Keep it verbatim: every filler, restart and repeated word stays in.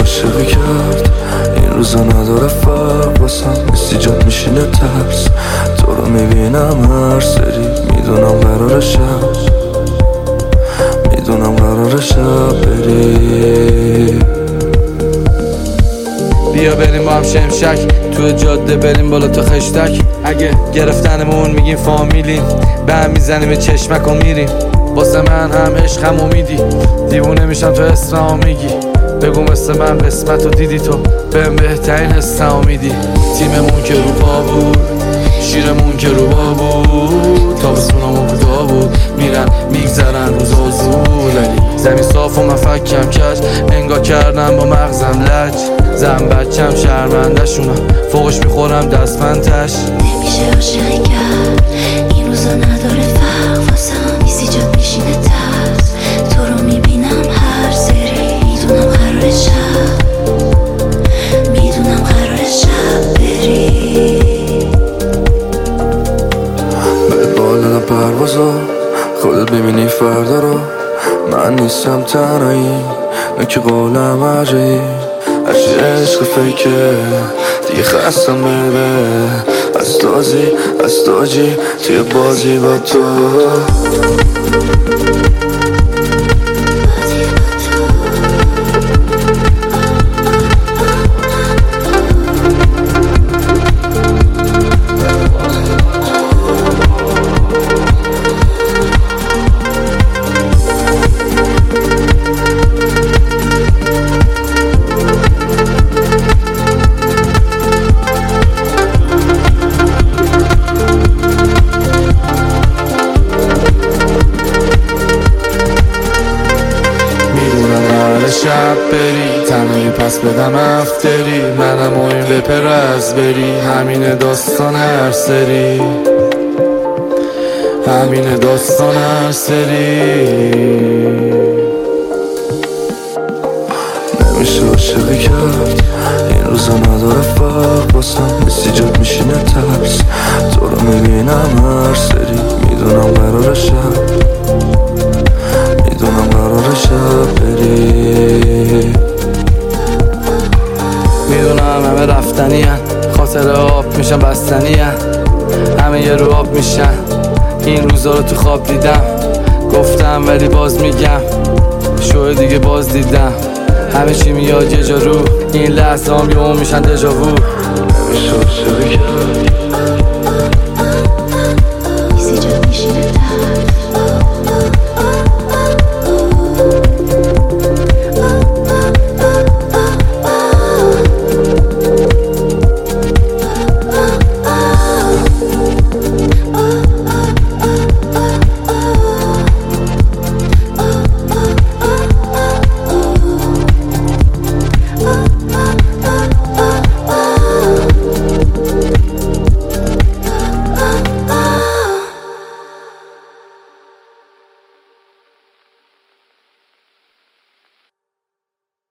عاشقی کرد این روزا نداره فرق واسم، نیستی جات میشینه ترس. تو رو میبینم هر سری، میدونم قرار شب، میدونم قرار شب بری. بیا بریم با هم شمشک، تو جاده بریم بالا تو خشتک. اگه گرفتنمون میگیم فامیلیم، به هم میزنیم چشمک و میریم. واسه من هم عشقم امیدی، دیوونه میشم تو اسمم میگی. بگو مثل من قسمت رو دیدی تو، بهم بهترین حسم میدی. تیممون که رو پا بود، شیرمون که رو با بود، تابستونمون کوتاه بود، میرن میگذرن روزا زود. زمین صاف و من فکم کش، انگار کردم با مغزم لج. زن بچم شرمنده شونم، فوقش میخورم دستمندش. نمیشه عاشقی کرد این روزا نداره فرق واسم، نیستی جات میشینه ترس. تو رو میبینم هر سری، میدونم قرار شب، میدونم قرار شب بری. به بالا پروازا خودت ببینی فردا رو، من نیستم تنهایی، نه که قولم عجایی. هرچی عشق فیکه دیگه خستم ببه، از تازی از تاجی توی بازی با تو. شب بری تنهایی پس بدم افتری، منم و این بپر از بری. همین داستان هر سری، همین داستان هر سری. نمیشه عاشقی کرد این روزا نداره فرق واسم، نیستی جات میشینه ترس. تو رو میبینم هر سری، میدونم قرار شب، میدونم قرار شب بری. میدونم همه رفتنی هن، خاطر آب میشن بستنی هن، همه یه رو آب میشن. این روزا رو تو خواب دیدم، گفتم ولی باز میگم، شوه دیگه باز دیدم. همه چی میاد یه جا رو، این لحظه هم یه میشن دژاوو. نمیشه عاشقی کرد